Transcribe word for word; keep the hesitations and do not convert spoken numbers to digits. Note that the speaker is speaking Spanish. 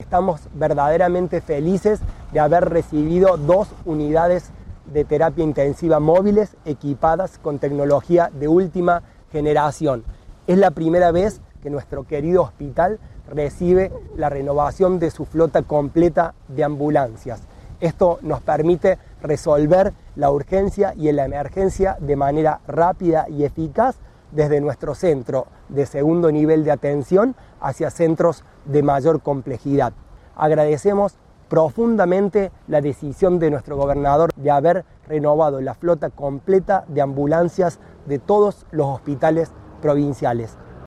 estamos verdaderamente felices de haber recibido dos unidades de terapia intensiva móviles equipadas con tecnología de última generación. Es la primera vez que nuestro querido hospital recibe la renovación de su flota completa de ambulancias. Esto nos permite resolver la urgencia y la emergencia de manera rápida y eficaz desde nuestro centro de segundo nivel de atención hacia centros de mayor complejidad. Agradecemos profundamente la decisión de nuestro gobernador de haber renovado la flota completa de ambulancias de todos los hospitales provinciales.